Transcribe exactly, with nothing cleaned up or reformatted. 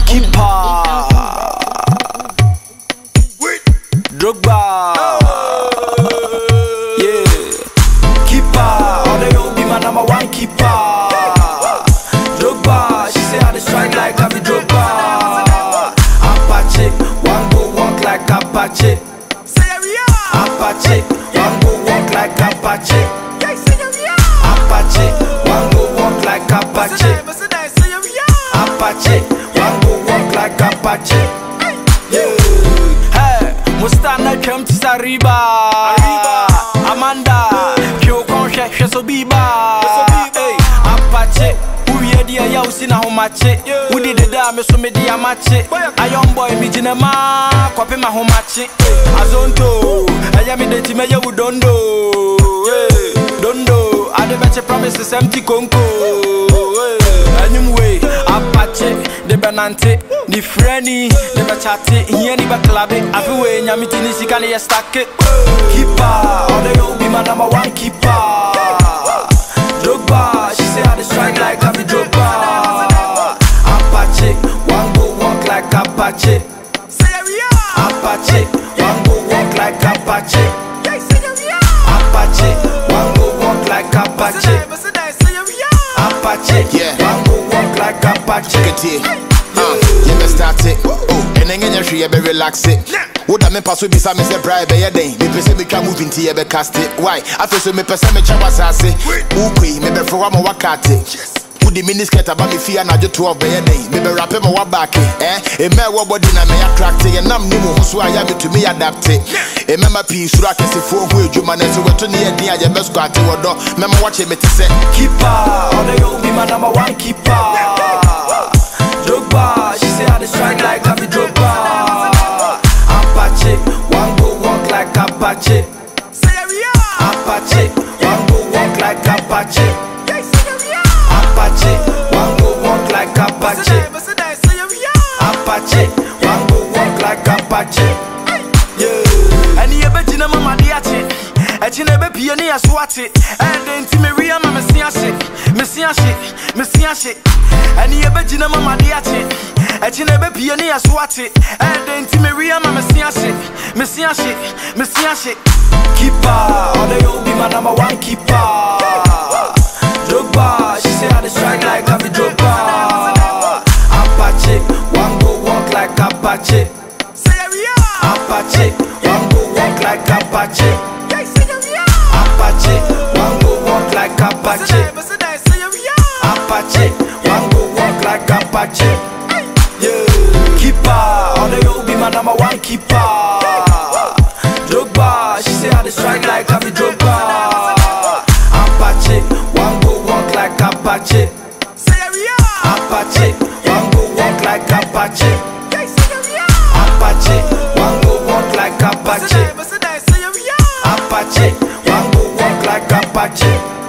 Keeper, Drogba, yeah. Keeper, all they all be my number one keeper. Drogba, she say I dey strike like David Drogba. Apache, one go walk like Apache. Apache, one go walk like Apache. Apache, one go walk like Apache. Apache, one go walk like Apache. Yeah. Hey, Mustana come to Sariba. Amanda, Kyo Konshe, Shesobiba. Hey, Apache, who ye dear Yausina Homache. Who did the dame so me dear mache. A young boy, me Jinema, Kwapima Homache. Azonto, I am in the team, you don't know. Don't know, I never promise empty conco. Anyway, Apache, the Banante, the Frenny, the Bachate, he any baclabe, everywhere, Yamitini, she can stack it. Keeper, all they all be my number one keeper. Drogba, she say I dey strike like David Drogba. Apache, one go walk like Apache. Apache, one go walk like Apache. Apache, one go walk like Apache. Apache, yeah, one go walk like Apache. Uh, you best start it. Oh, and then you be relax it. What I mean, pass with me, some is a bribe, a day. Me person me can move into your cast it. Why? I feel so me person me chawas I say. Ukui, me be for one more wakati. Who the miniskirt about me fear na jo twelve by a day. Me be rap me wa back eh. A me wa body na me attract it. And I'm new so I am to me adapt it. A member piece so I can see four way you man so what to near the I best squat to do. Member watch me to say keeper. All they all be my number one keeper. Drogba, she say I dey strike like David Drogba. Apache, one go walk like Apache. Apache, one go walk like Apache. Apache, one go walk like Apache. Apache, one go walk like Apache. Yeah. And you bet you know mama diache. And you never be any as what it. And then to me real mama messiah shit, messiah shit, messiah shit. And you bet you know mama diache. And you never be any as what it. And then to me real mama messiah shit, messiah shit, messiah shit. Keeper, all they all be my number one keeper. Drogba, she say I dey strike like David Drogba. Apache, one go walk like Apache. Apache, one go walk like Apache. Apache, one go walk like Apache. Apache, one go walk like Apache. Yeah. Keeper, all they all be my number one keeper. Drogba, she say I dey strike like David Drogba. Apache, one go walk like Apache. Apache, one go walk like Apache. Apache, one go walk like Apache. Apache, one go walk like Apache.